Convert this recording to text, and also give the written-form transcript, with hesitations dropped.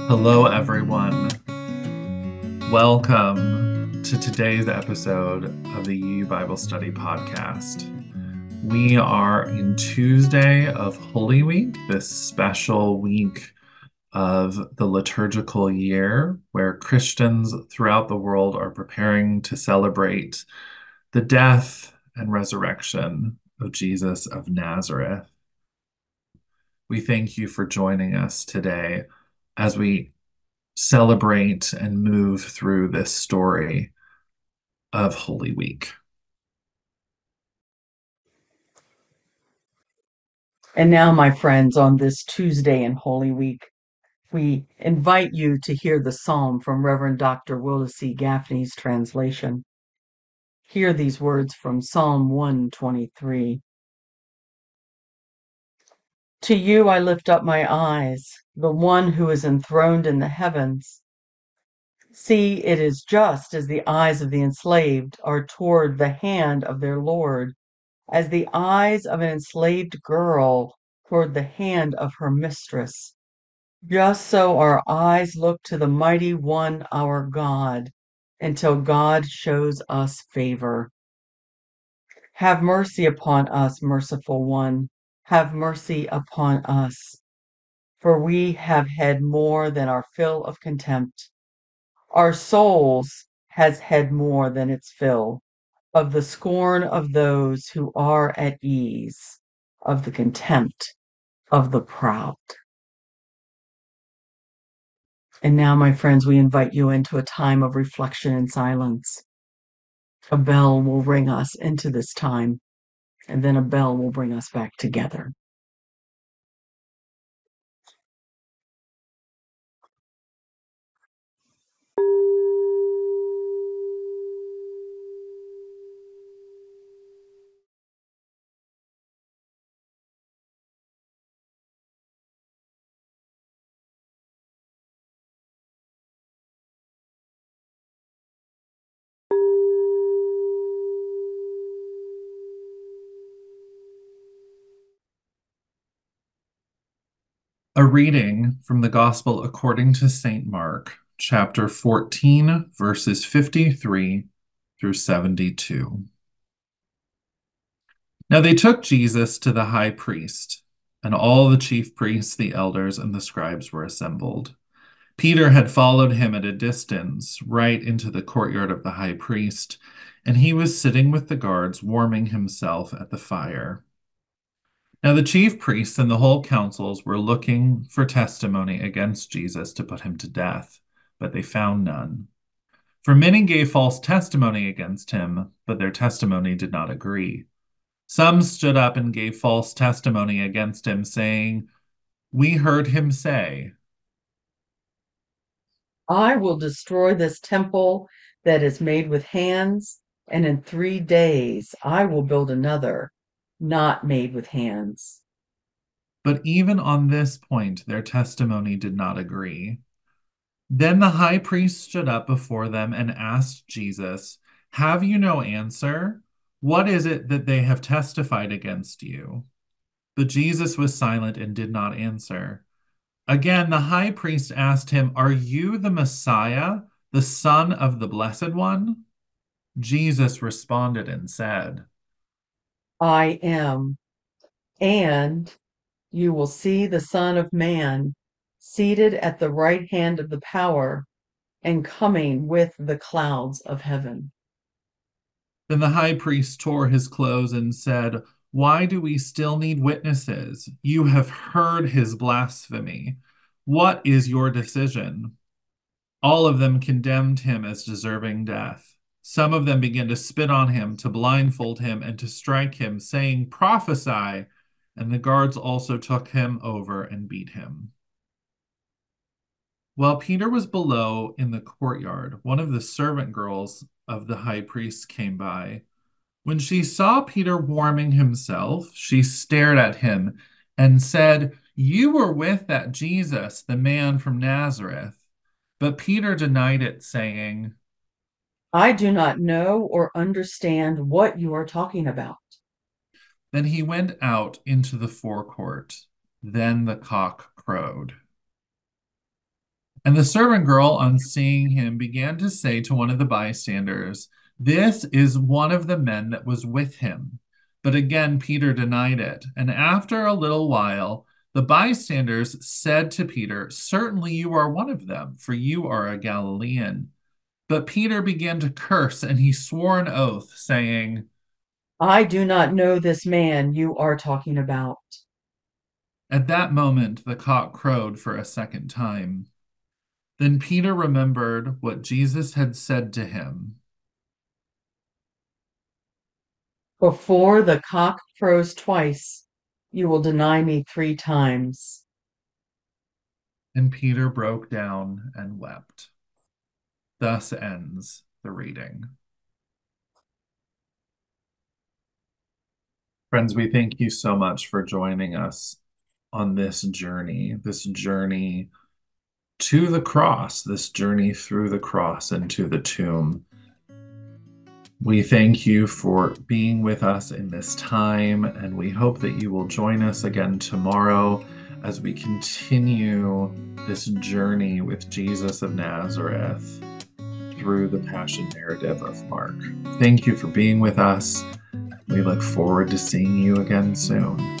Hello, everyone. Welcome to today's episode of the U Bible Study Podcast. We are in Tuesday of Holy Week, this special week of the liturgical year where Christians throughout the world are preparing to celebrate the death and resurrection of Jesus of Nazareth. We thank you for joining us today as we celebrate and move through this story of Holy Week. And now, my friends, on this Tuesday in Holy Week, we invite you to hear the psalm from Reverend Dr. Willis C. Gaffney's translation. Hear these words from Psalm 123. To you I lift up my eyes, the one who is enthroned in the heavens. See, it is just as the eyes of the enslaved are toward the hand of their Lord, as the eyes of an enslaved girl toward the hand of her mistress. Just so our eyes look to the mighty one, our God, until God shows us favor. Have mercy upon us, merciful one. Have mercy upon us. For we have had more than our fill of contempt. Our souls has had more than its fill of the scorn of those who are at ease, of the contempt of the proud. And now, my friends, we invite you into a time of reflection and silence. A bell will ring us into this time, and then a bell will bring us back together. A reading from the Gospel according to St. Mark, chapter 14, verses 53 through 72. Now they took Jesus to the high priest, and all the chief priests, the elders, and the scribes were assembled. Peter had followed him at a distance, right into the courtyard of the high priest, and he was sitting with the guards, warming himself at the fire. Now the chief priests and the whole councils were looking for testimony against Jesus to put him to death, but they found none. For many gave false testimony against him, but their testimony did not agree. Some stood up and gave false testimony against him, saying, "We heard him say." I will destroy this temple that is made with hands, and in 3 days I will build another, not made with hands. But even on this point, their testimony did not agree. Then the high priest stood up before them and asked Jesus, "Have you no answer? What is it that they have testified against you?" But Jesus was silent and did not answer. Again, the high priest asked him, "Are you the Messiah, the Son of the Blessed One?" Jesus responded and said, I am, and you will see the Son of Man seated at the right hand of the power and coming with the clouds of heaven. Then the high priest tore his clothes and said, "Why do we still need witnesses? You have heard his blasphemy. What is your decision?" All of them condemned him as deserving death. Some of them began to spit on him, to blindfold him, and to strike him, saying, "Prophesy." And the guards also took him over and beat him. While Peter was below in the courtyard, one of the servant girls of the high priest came by. When she saw Peter warming himself, she stared at him and said, "You were with that Jesus, the man from Nazareth." But Peter denied it, saying, I do not know or understand what you are talking about. Then he went out into the forecourt. Then the cock crowed. And the servant girl, on seeing him, began to say to one of the bystanders, "This is one of the men that was with him." But again, Peter denied it. And after a little while, the bystanders said to Peter, "Certainly you are one of them, for you are a Galilean." But Peter began to curse, and he swore an oath, saying, I do not know this man you are talking about. At that moment, the cock crowed for a second time. Then Peter remembered what Jesus had said to him, Before the cock crows twice, you will deny me 3 times. and Peter broke down and wept. Thus ends the reading. Friends, we thank you so much for joining us on this journey to the cross, this journey through the cross and to the tomb. We thank you for being with us in this time, and we hope that you will join us again tomorrow as we continue this journey with Jesus of Nazareth through the Passion narrative of Mark. Thank you for being with us. We look forward to seeing you again soon.